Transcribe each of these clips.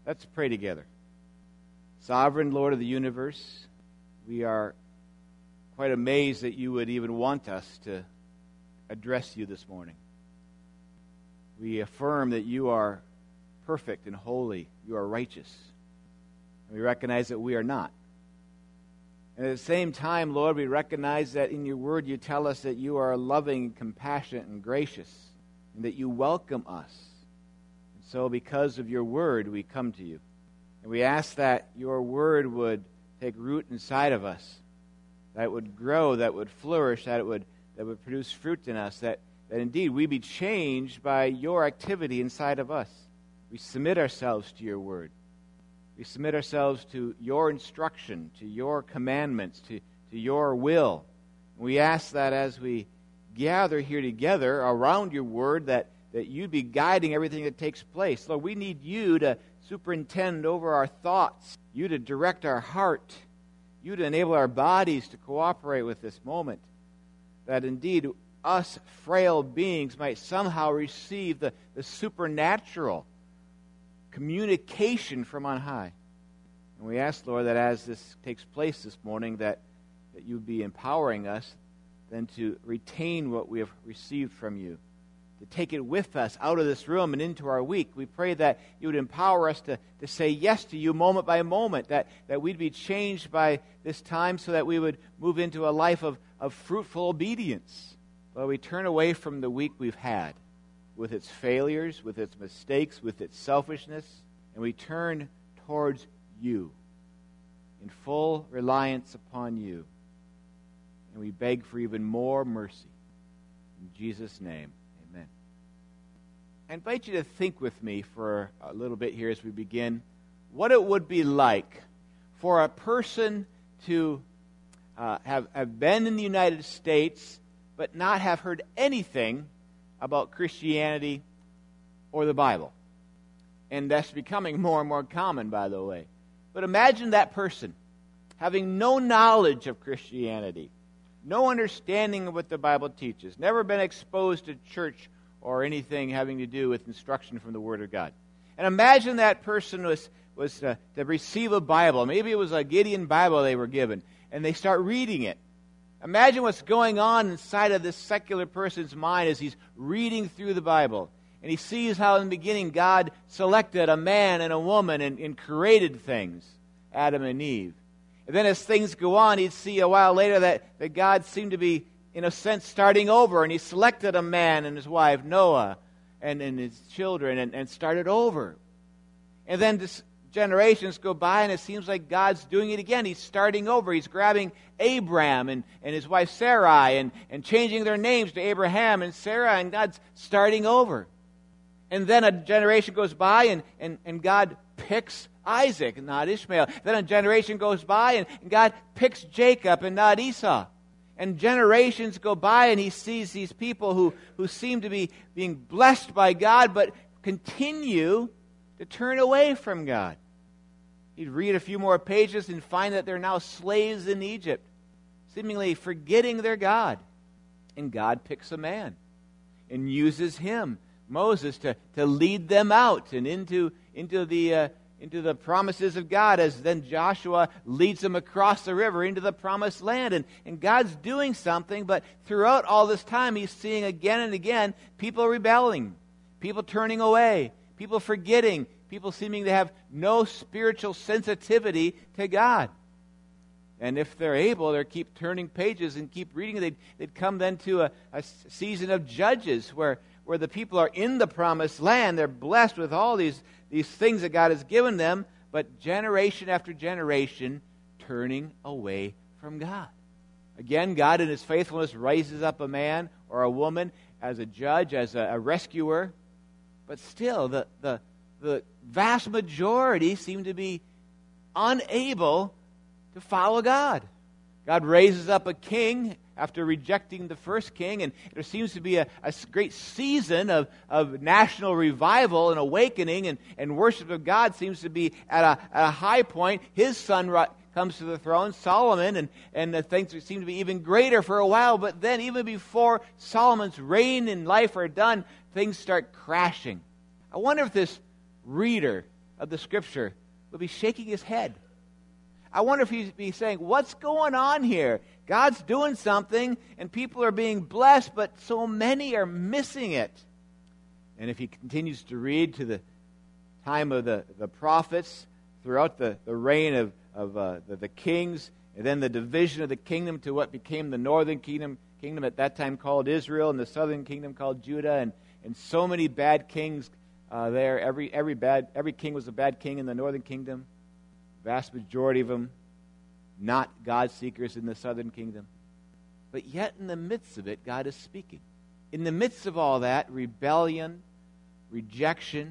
Let's pray together. Sovereign Lord of the universe, we are quite amazed that you would even want us to address you this morning. We affirm that you are perfect and holy. You are righteous. And we recognize that we are not. And at the same time, Lord, we recognize that in your word you tell us that you are loving, compassionate, and gracious, and that you welcome us. And so because of your word, we come to you. And we ask that your word would take root inside of us, that it would grow, that it would flourish, that it would produce fruit in us, that indeed we be changed by your activity inside of us. We submit ourselves to your word. We submit ourselves to your instruction, to your commandments, to your will. We ask that as we gather here together around your word, that you'd be guiding everything that takes place. Lord, we need you to superintend over our thoughts, you to direct our heart, you to enable our bodies to cooperate with this moment, that indeed us frail beings might somehow receive the supernatural communication from on high. And we ask, Lord, that as this takes place this morning, that you be empowering us then to retain what we have received from you, to take it with us out of this room and into our week. We pray that you would empower us to say yes to you moment by moment, that we'd be changed by this time so that we would move into a life of fruitful obedience. Lord, we turn away from the week we've had, with its failures, with its mistakes, with its selfishness, and we turn towards you in full reliance upon you. And we beg for even more mercy. In Jesus' name, amen. I invite you to think with me for a little bit here as we begin what it would be like for a person to have been in the United States but not have heard anything about Christianity or the Bible. And that's becoming more and more common, by the way. But imagine that person having no knowledge of Christianity, no understanding of what the Bible teaches, never been exposed to church or anything having to do with instruction from the Word of God. And imagine that person was to receive a Bible. Maybe it was a Gideon Bible they were given, and they start reading it. Imagine what's going on inside of this secular person's mind as he's reading through the Bible. And he sees how in the beginning God selected a man and a woman and created things, Adam and Eve. And then as things go on, he'd see a while later that God seemed to be, in a sense, starting over. And he selected a man and his wife, Noah, and his children, and started over. And then this generations go by, and it seems like God's doing it again. He's starting over. He's grabbing Abram and his wife Sarai and changing their names to Abraham and Sarah, and God's starting over. And then a generation goes by, and God picks Isaac and not Ishmael. Then a generation goes by, and God picks Jacob and not Esau. And generations go by, and he sees these people who seem to be being blessed by God, but continue to turn away from God. He'd read a few more pages and find that they're now slaves in Egypt, seemingly forgetting their God. And God picks a man and uses him, Moses, to lead them out and into the promises of God, as then Joshua leads them across the river into the promised land. And God's doing something, but throughout all this time, he's seeing again and again people rebelling, people turning away, people forgetting, people seeming to have no spiritual sensitivity to God. And if they're able, they keep turning pages and keep reading. They'd come then to a season of Judges where the people are in the promised land. They're blessed with all these things that God has given them, but generation after generation turning away from God. Again, God in his faithfulness raises up a man or a woman as a judge, as a rescuer, but still the vast majority seem to be unable to follow God. God raises up a king after rejecting the first king, and there seems to be a great season of national revival and awakening, and worship of God seems to be at a high point. His son comes to the throne, Solomon, and the things seem to be even greater for a while, but then even before Solomon's reign and life are done, things start crashing. I wonder if this reader of the Scripture would be shaking his head. I wonder if he'd be saying, what's going on here? God's doing something, and people are being blessed, but so many are missing it. And if he continues to read to the time of the prophets, throughout the reign of the kings, and then the division of the kingdom to what became the northern kingdom at that time called Israel, and the southern kingdom called Judah, and so many bad kings there. Every king was a bad king in the northern kingdom. Vast majority of them not God-seekers in the southern kingdom. But yet in the midst of it, God is speaking. In the midst of all that, rebellion, rejection,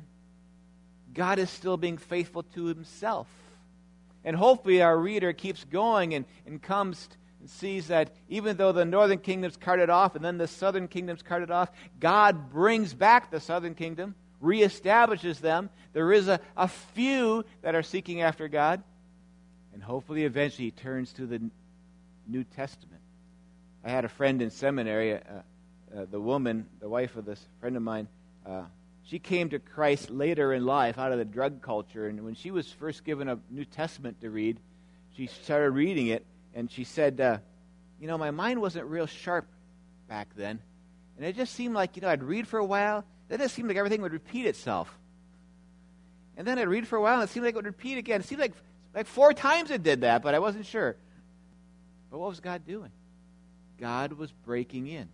God is still being faithful to himself. And hopefully our reader keeps going and comes and sees that even though the northern kingdom's carted off and then the southern kingdom's carted off, God brings back the southern kingdom, reestablishes them. There is a few that are seeking after God. And hopefully eventually he turns to the New Testament. I had a friend in seminary, the woman, the wife of this friend of mine, she came to Christ later in life out of the drug culture. And when she was first given a New Testament to read, she started reading it. And she said, my mind wasn't real sharp back then. And it just seemed like, I'd read for a while. Then it seemed like everything would repeat itself. And then I'd read for a while, and it seemed like it would repeat again. It seemed like 4 times it did that, but I wasn't sure. But what was God doing? God was breaking in.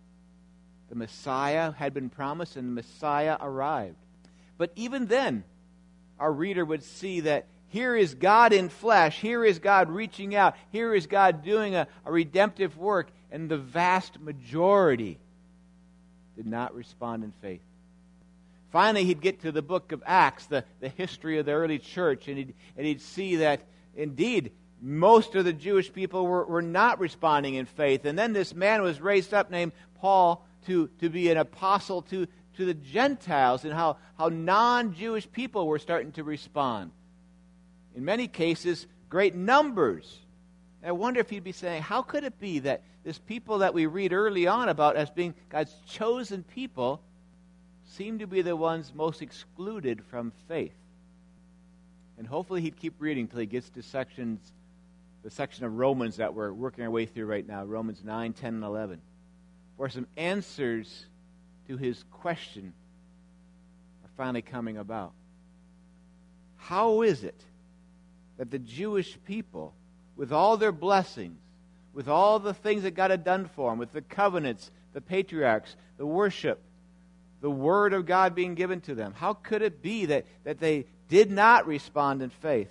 The Messiah had been promised, and the Messiah arrived. But even then, our reader would see that here is God in flesh. Here is God reaching out. Here is God doing a redemptive work. And the vast majority did not respond in faith. Finally, he'd get to the book of Acts, the history of the early church, and he'd see that, indeed, most of the Jewish people were not responding in faith. And then this man was raised up named Paul to be an apostle to the Gentiles, and how non-Jewish people were starting to respond. In many cases, great numbers. And I wonder if he'd be saying, how could it be that this people that we read early on about as being God's chosen people seem to be the ones most excluded from faith? And hopefully he'd keep reading till he gets to the section of Romans that we're working our way through right now, Romans 9, 10, and 11, where some answers to his question are finally coming about. How is it that the Jewish people, with all their blessings, with all the things that God had done for them, with the covenants, the patriarchs, the worship, the word of God being given to them, how could it be that they did not respond in faith?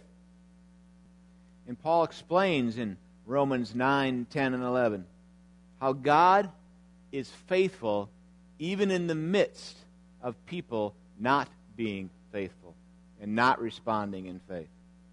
And Paul explains in Romans 9, 10, and 11 how God is faithful even in the midst of people not being faithful and not responding in faith.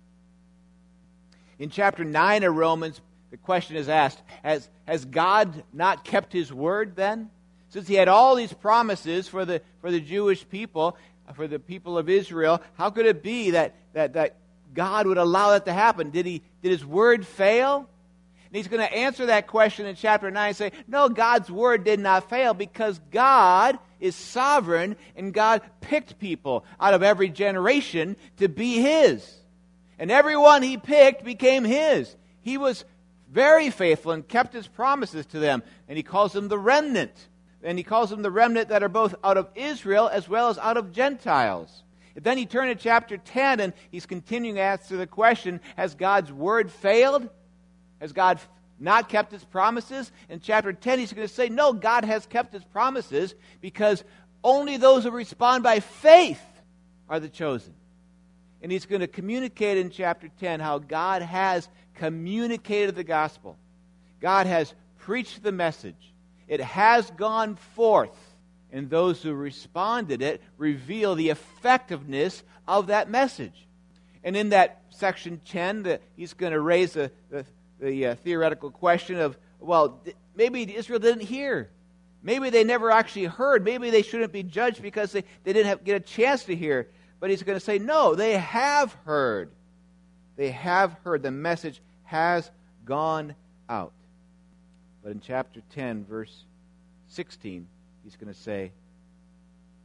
In chapter 9 of Romans, the question is asked, has God not kept his word then? Since he had all these promises for the Jewish people, for the people of Israel, how could it be that God would allow that to happen? Did his word fail? And he's going to answer that question in chapter 9 and say, no, God's word did not fail because God is sovereign and God picked people out of every generation to be his. And everyone he picked became his. He was very faithful and kept his promises to them. And he calls them the remnant. And he calls them the remnant that are both out of Israel as well as out of Gentiles. And then he turned to chapter 10 and he's continuing to answer the question, has God's word failed? Has God not kept his promises? In chapter 10 he's going to say, no, God has kept his promises because only those who respond by faith are the chosen. And he's going to communicate in chapter 10 how God has communicated the gospel. God has preached the message. It has gone forth. And those who responded it reveal the effectiveness of that message. And in that section 10, he's going to raise the theoretical question of, well, maybe Israel didn't hear. Maybe they never actually heard. Maybe they shouldn't be judged because they didn't get a chance to hear. But he's going to say, no, they have heard. They have heard. The message has gone out. But in chapter 10, verse 16, he's going to say,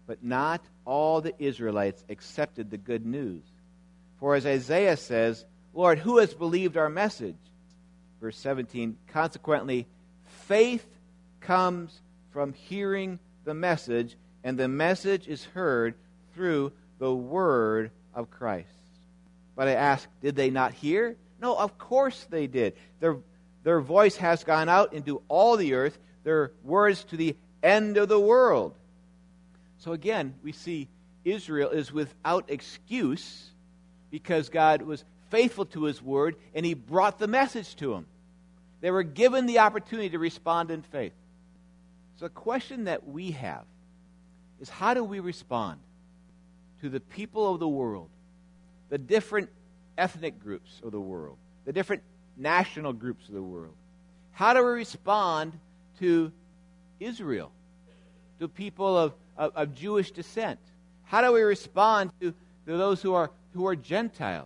But not all the Israelites accepted the good news. For as Isaiah says, Lord, who has believed our message? Verse 17, consequently, faith comes from hearing the message, and the message is heard through the word of Christ. But I ask, did they not hear? No, of course they did. Their voice has gone out into all the earth, their words to the end of the world. So again, we see Israel is without excuse because God was faithful to his word and he brought the message to them. They were given the opportunity to respond in faith. So the question that we have is, how do we respond to the people of the world, the different ethnic groups of the world, the different national groups of the world? How do we respond to Israel, to people of Jewish descent? How do we respond to those who are Gentiles?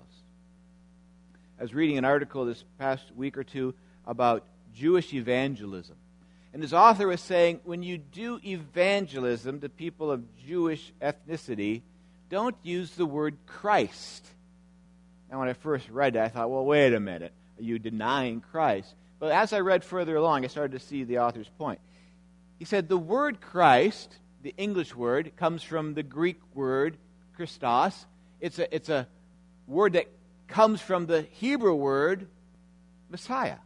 I was reading an article this past week or two about Jewish evangelism. And this author was saying, when you do evangelism to people of Jewish ethnicity, don't use the word Christ. Now, when I first read that, I thought, well, wait a minute. Are you denying Christ? But as I read further along, I started to see the author's point. He said the word Christ, the English word, comes from the Greek word Christos. It's a word that comes from the Hebrew word Messiah.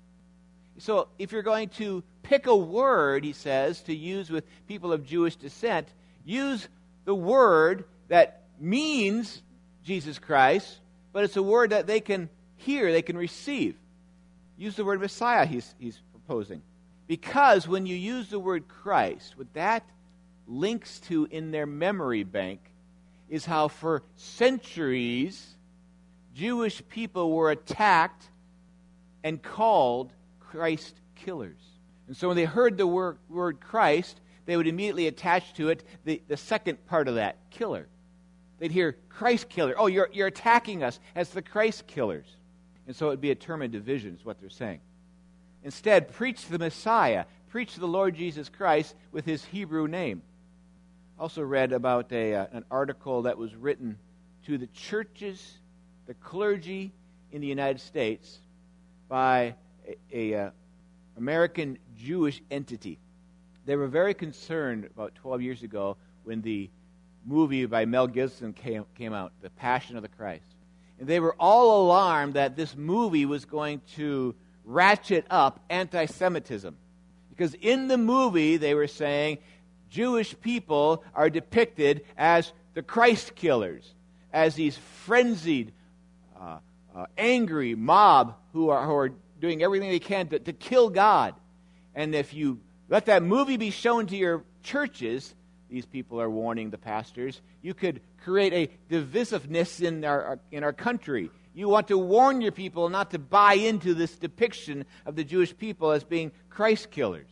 So if you're going to pick a word, he says, to use with people of Jewish descent, use the word that means Jesus Christ, but it's a word that they can hear, they can receive. Use the word Messiah, he's proposing. Because when you use the word Christ, what that links to in their memory bank is how for centuries Jewish people were attacked and called Christ killers. And so when they heard the word Christ, they would immediately attach to it the second part of that, killer. They'd hear Christ killer. Oh, you're attacking us as the Christ killers. And so it would be a term of division is what they're saying. Instead, preach the Messiah. Preach the Lord Jesus Christ with his Hebrew name. I also read about an article that was written to the churches, the clergy in the United States by a American Jewish entity. They were very concerned about 12 years ago when the movie by Mel Gibson came out, The Passion of the Christ. And they were all alarmed that this movie was going to ratchet up anti-Semitism. Because in the movie, they were saying, Jewish people are depicted as the Christ killers, as these frenzied, angry mob who are doing everything they can to kill God. And if you let that movie be shown to your churches, these people are warning the pastors, you could create a divisiveness in our country. You want to warn your people not to buy into this depiction of the Jewish people as being Christ killers.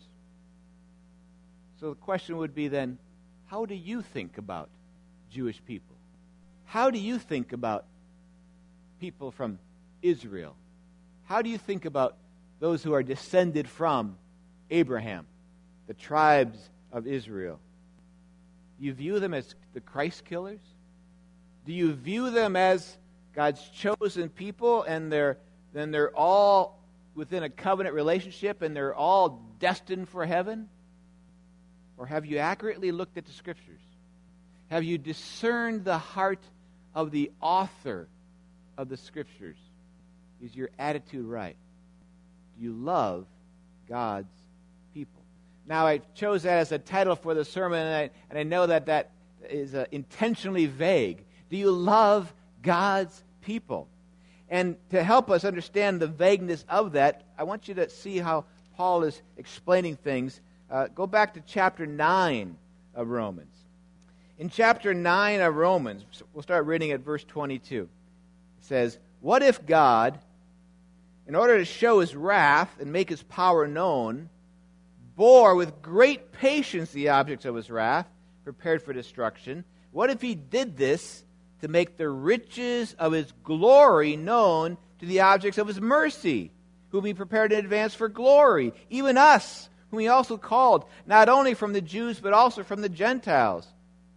So the question would be then, how do you think about Jewish people? How do you think about people from Israel? How do you think about those who are descended from Abraham, the tribes of Israel? Do you view them as the Christ killers? Do you view them as God's chosen people and they're all within a covenant relationship and they're all destined for heaven? Or have you accurately looked at the Scriptures? Have you discerned the heart of the author of the Scriptures? Is your attitude right? Do you love God's people? Now, I chose that as a title for the sermon, and I know that is intentionally vague. Do you love God's people? And to help us understand the vagueness of that, I want you to see how Paul is explaining things. Go back to chapter 9 of Romans. In chapter 9 of Romans, we'll start reading at verse 22. It says, "What if God, in order to show his wrath and make his power known, bore with great patience the objects of his wrath, prepared for destruction? What if he did this to make the riches of his glory known to the objects of his mercy, whom he prepared in advance for glory, even us, whom he also called, not only from the Jews, but also from the Gentiles?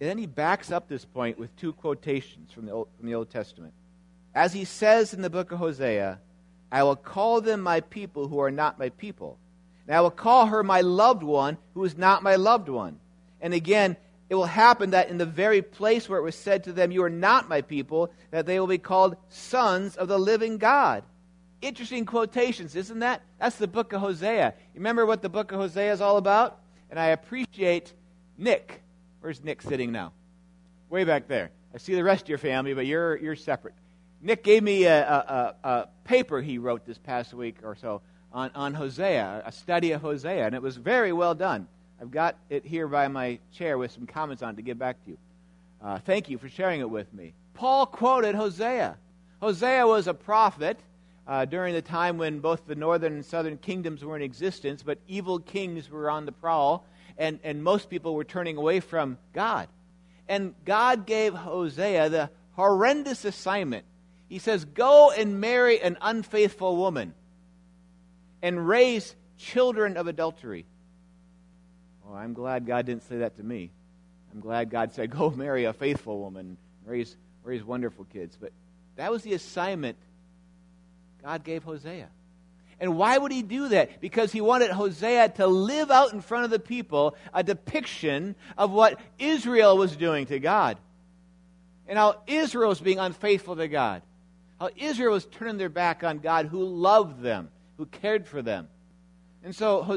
And then he backs up this point with two quotations from the Old Testament. As he says in the book of Hosea, I will call them my people who are not my people. And I will call her my loved one who is not my loved one. And again, it will happen that in the very place where it was said to them, you are not my people, that they will be called sons of the living God. Interesting quotations, isn't that? That's the book of Hosea. You remember what the book of Hosea is all about? And I appreciate Nick. Where's Nick sitting now? Way back there. I see the rest of your family, but you're separate. Nick gave me a paper he wrote this past week or so on Hosea, a study of Hosea, and it was very well done. I've got it here by my chair with some comments on it to give back to you. Thank you for sharing it with me. Paul quoted Hosea. Hosea was a prophet during the time when both the northern and southern kingdoms were in existence, but evil kings were on the prowl, and most people were turning away from God. And God gave Hosea the horrendous assignment. He says, go and marry an unfaithful woman and raise children of adultery. Well, I'm glad God didn't say that to me. I'm glad God said, go marry a faithful woman, raise wonderful kids. But that was the assignment God gave Hosea. And why would he do that? Because he wanted Hosea to live out in front of the people a depiction of what Israel was doing to God. And how Israel was being unfaithful to God. How Israel was turning their back on God who loved them, who cared for them. And so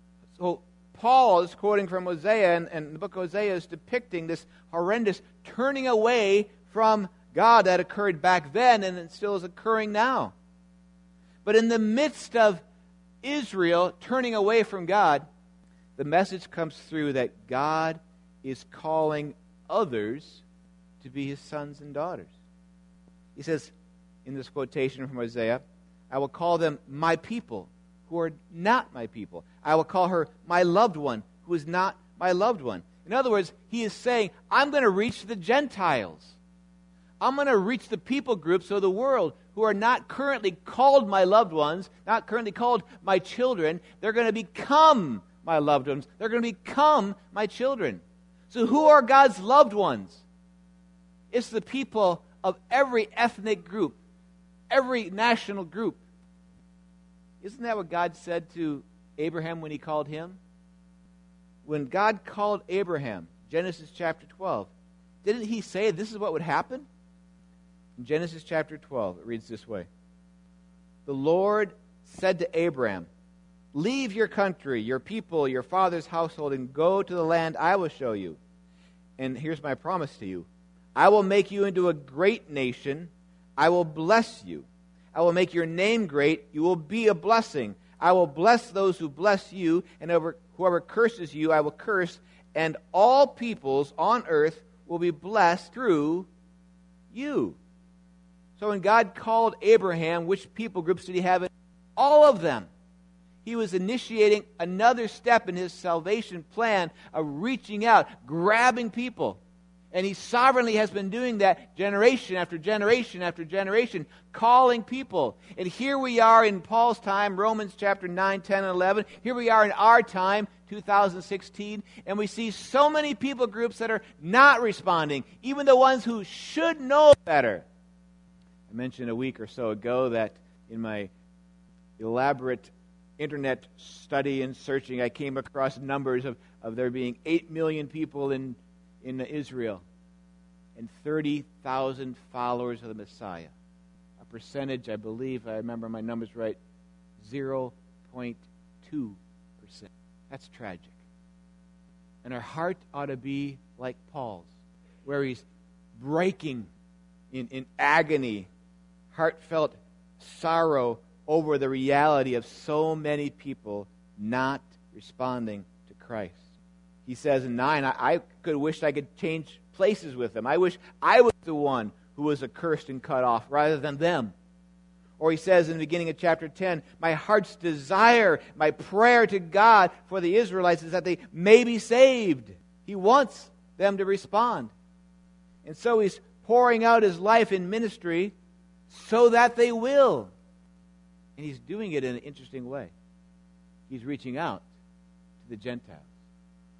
Paul is quoting from Hosea, and the book of Hosea is depicting this horrendous turning away from God that occurred back then and it still is occurring now. But in the midst of Israel turning away from God, the message comes through that God is calling others to be his sons and daughters. He says in this quotation from Hosea, I will call them my people who are not my people. I will call her my loved one who is not my loved one. In other words, he is saying, I'm going to reach the Gentiles. I'm going to reach the people groups of the world who are not currently called my loved ones, not currently called my children. They're going to become my loved ones. They're going to become my children. So who are God's loved ones? It's the people of every ethnic group, every national group. Isn't that what God said to Abraham when he called him? When God called Abraham, Genesis chapter 12, didn't he say this is what would happen? In Genesis chapter 12, it reads this way. The Lord said to Abraham, leave your country, your people, your father's household, and go to the land I will show you. And here's my promise to you. I will make you into a great nation. I will bless you. I will make your name great. You will be a blessing. I will bless those who bless you, and whoever curses you, I will curse. And all peoples on earth will be blessed through you. So when God called Abraham, which people groups did he have? All of them. He was initiating another step in his salvation plan of reaching out, grabbing people. And he sovereignly has been doing that generation after generation after generation, calling people. And here we are in Paul's time, Romans chapter 9, 10, and 11. Here we are in our time, 2016, and we see so many people groups that are not responding, even the ones who should know better. I mentioned a week or so ago that in my elaborate internet study and searching, I came across numbers of there being 8 million people in Israel and 30,000 followers of the Messiah. A percentage, I believe, I remember my numbers right, 0.2%. That's tragic. And our heart ought to be like Paul's, where he's breaking in agony, heartfelt sorrow over the reality of so many people not responding to Christ. He says in 9, I could wish I could change places with them. I wish I was the one who was accursed and cut off rather than them. Or he says in the beginning of chapter 10, my heart's desire, my prayer to God for the Israelites is that they may be saved. He wants them to respond. And so he's pouring out his life in ministry so that they will. And he's doing it in an interesting way. He's reaching out to the Gentiles.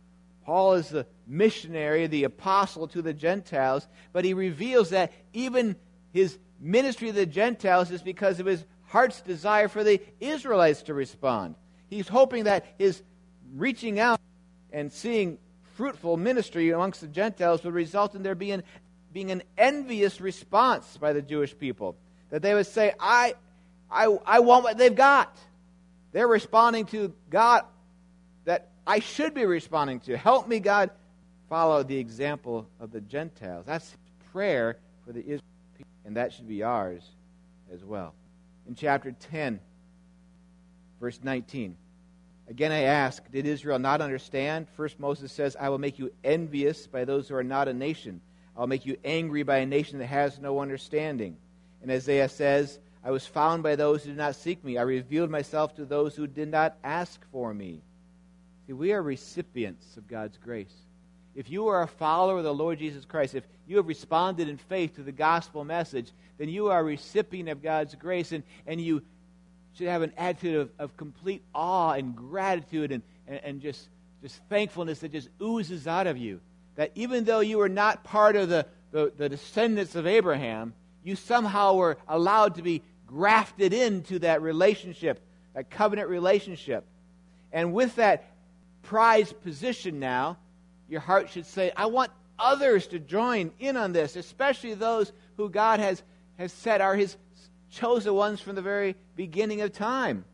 Paul is the missionary, the apostle to the Gentiles, but he reveals that even his ministry to the Gentiles is because of his heart's desire for the Israelites to respond. He's hoping that his reaching out and seeing fruitful ministry amongst the Gentiles would result in there being an envious response by the Jewish people. That they would say, I want what they've got. They're responding to God that I should be responding to. Help me, God, follow the example of the Gentiles. That's prayer for the Israel people, and that should be ours as well. In chapter 10, verse 19, again I ask, did Israel not understand? First Moses says, I will make you envious by those who are not a nation. I'll make you angry by a nation that has no understanding. And Isaiah says, I was found by those who did not seek me. I revealed myself to those who did not ask for me. See, we are recipients of God's grace. If you are a follower of the Lord Jesus Christ, if you have responded in faith to the gospel message, then you are a recipient of God's grace, and you should have an attitude of complete awe and gratitude and just thankfulness that just oozes out of you. That even though you were not part of the descendants of Abraham, you somehow were allowed to be grafted into that relationship, that covenant relationship. And with that prized position now, your heart should say, I want others to join in on this, especially those who God has said are His chosen ones from the very beginning of time.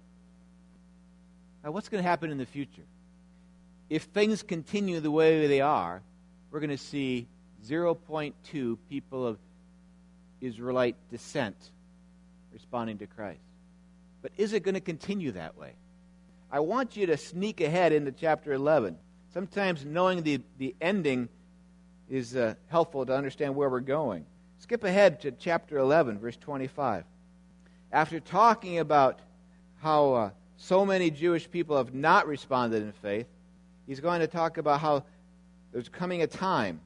Now, what's going to happen in the future? If things continue the way they are, we're going to see 0.2 people of Israelite descent responding to Christ. But is it going to continue that way? I want you to sneak ahead into chapter 11. Sometimes knowing the ending is helpful to understand where we're going. Skip ahead to chapter 11, verse 25. After talking about how so many Jewish people have not responded in faith, he's going to talk about how there's coming a time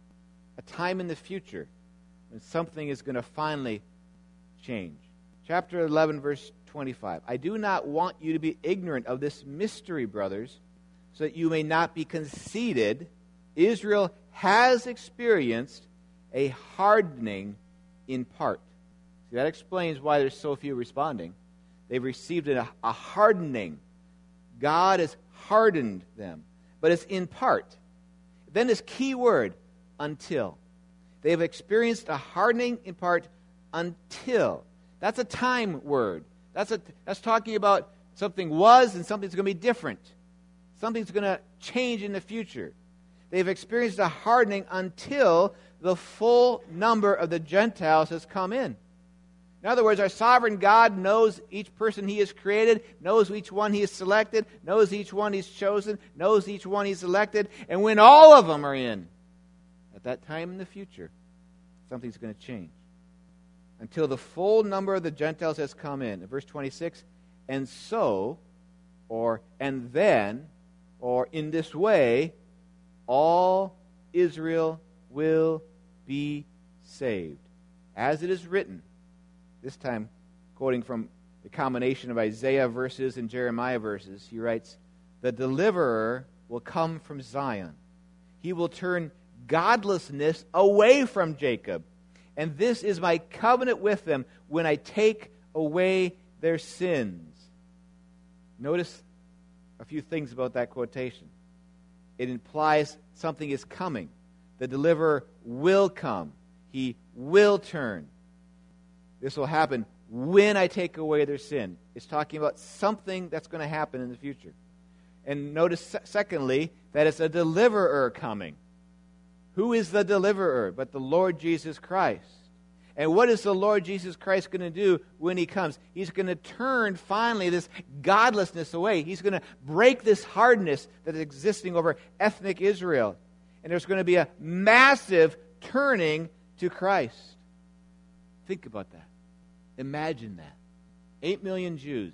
in the future, when something is going to finally change. Chapter 11, verse 25. I do not want you to be ignorant of this mystery, brothers, so that you may not be conceited. Israel has experienced a hardening in part. See, that explains why there's so few responding. They've received a hardening. God has hardened them. But it's in part. Then this key word, until. They have experienced a hardening in part until. That's a time word. That's talking about something was and something's going to be different. Something's going to change in the future. They've experienced a hardening until the full number of the Gentiles has come in. In other words, our sovereign God knows each person He has created, knows each one He has selected, knows each one He's chosen, knows each one He's elected, and when all of them are in, at that time in the future, something's going to change. Until the full number of the Gentiles has come in. In verse 26, and so, or and then, or in this way, all Israel will be saved. As it is written, this time quoting from the combination of Isaiah verses and Jeremiah verses, he writes, the deliverer will come from Zion. He will turn godlessness away from Jacob. And this is my covenant with them when I take away their sins. Notice a few things about that quotation. It implies something is coming. The deliverer will come. He will turn. This will happen when I take away their sin. It's talking about something that's going to happen in the future. And notice, secondly, that it's a deliverer coming. Who is the deliverer but the Lord Jesus Christ? And what is the Lord Jesus Christ going to do when He comes? He's going to turn finally this godlessness away. He's going to break this hardness that is existing over ethnic Israel. And there's going to be a massive turning to Christ. Think about that. Imagine that. 8 million Jews.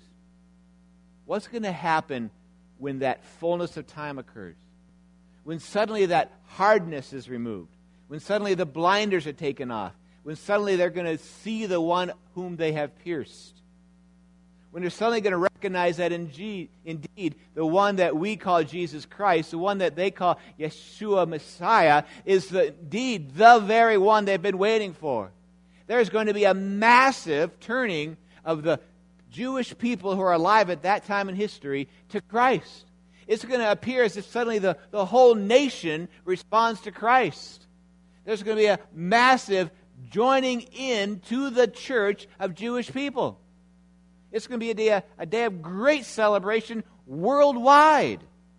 What's going to happen when that fullness of time occurs? When suddenly that hardness is removed. When suddenly the blinders are taken off. When suddenly they're going to see the one whom they have pierced. when they're suddenly going to recognize that indeed the one that we call Jesus Christ, the one that they call Yeshua Messiah, is indeed the very one they've been waiting for. There's going to be a massive turning of the Jewish people who are alive at that time in history to Christ. It's going to appear as if suddenly the whole nation responds to Christ. There's going to be a massive joining in to the church of Jewish people. It's going to be a day of great celebration worldwide.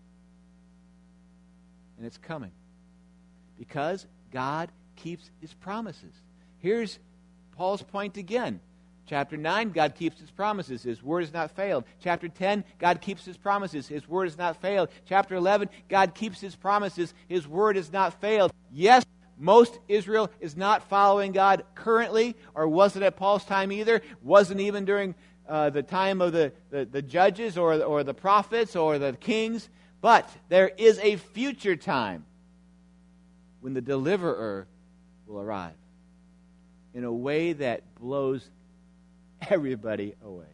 And it's coming because God keeps His promises. Here's Paul's point again. Chapter 9, God keeps His promises. His word has not failed. Chapter 10, God keeps His promises. His word has not failed. Chapter 11, God keeps His promises. His word has not failed. Yes, most Israel is not following God currently, or wasn't at Paul's time either. Wasn't even during the time of the judges or the prophets or the kings. But there is a future time when the deliverer will arrive in a way that blows everybody away.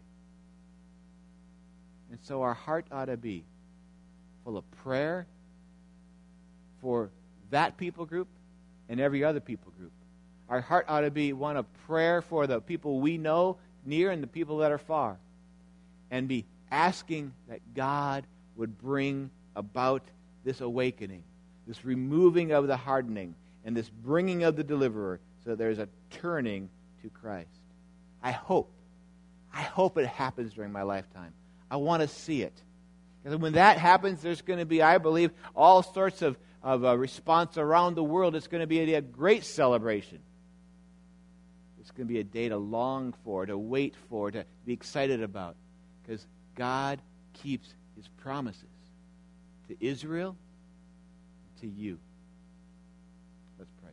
And so our heart ought to be full of prayer for that people group and every other people group. Our heart ought to be one of prayer for the people we know near and the people that are far. And be asking that God would bring about this awakening, this removing of the hardening, and this bringing of the deliverer, so that there's a turning to Christ. I hope it happens during my lifetime. I want to see it. Because when that happens, there's going to be, I believe, all sorts of response around the world. It's going to be a great celebration. It's going to be a day to long for, to wait for, to be excited about. Because God keeps His promises to Israel, to you. Let's pray.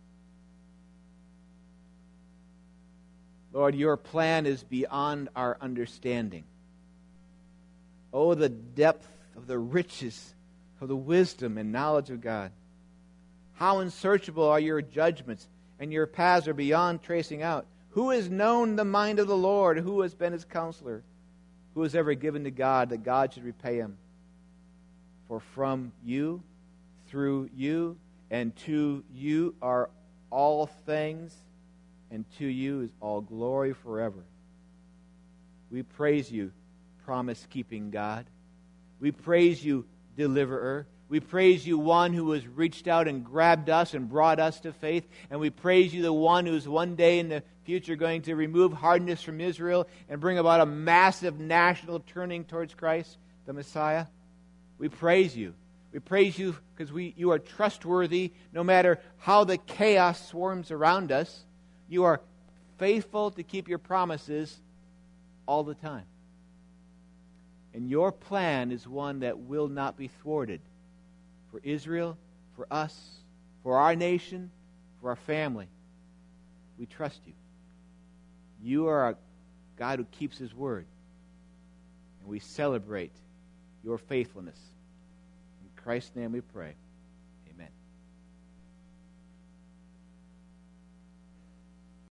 Lord, your plan is beyond our understanding. Oh, the depth of the riches of the wisdom and knowledge of God. How unsearchable are your judgments, and your paths are beyond tracing out. Who has known the mind of the Lord? Who has been His counselor? Who has ever given to God that God should repay him? For from you, through you, and to you are all things, and to you is all glory forever. We praise you, promise-keeping God. We praise you, deliverer. We praise you, one who has reached out and grabbed us and brought us to faith. And we praise you, the one who is one day in the future going to remove hardness from Israel and bring about a massive national turning towards Christ, the Messiah. We praise you. We praise you because you are trustworthy no matter how the chaos swarms around us. You are faithful to keep your promises all the time. And your plan is one that will not be thwarted for Israel, for us, for our nation, for our family. We trust you. You are a God who keeps His word. And we celebrate your faithfulness. In Christ's name we pray.